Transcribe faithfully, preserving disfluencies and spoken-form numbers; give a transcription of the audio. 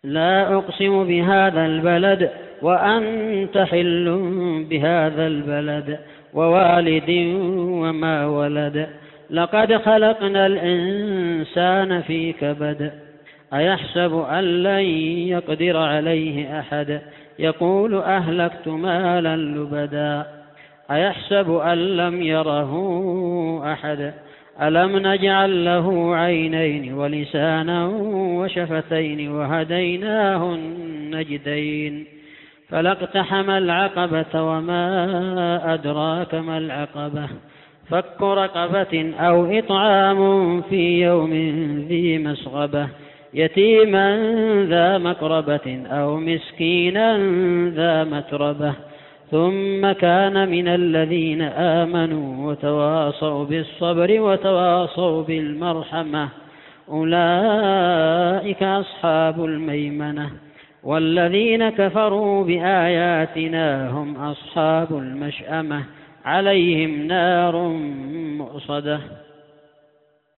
لا أقسم بهذا البلد وأنت حل بهذا البلد ووالد وما ولد لقد خلقنا الإنسان في كبد أيحسب أن لن يقدر عليه أحد يقول أهلكت مالا لبدا أيحسب أن لم يره أحد ألم نجعل له عينين ولسانا وشفتين وهديناه النجدين فلاقتحم العقبة وما أدراك ما العقبة فك رقبة أو إطعام في يوم ذي مسغبة يتيما ذا مقربة أو مسكينا ذا متربة ثم كان من الذين آمنوا وتواصوا بالصبر وتواصوا بالمرحمة أولئك أصحاب الميمنة والذين كفروا بآياتنا هم أصحاب المشأمة عليهم نار مؤصدة.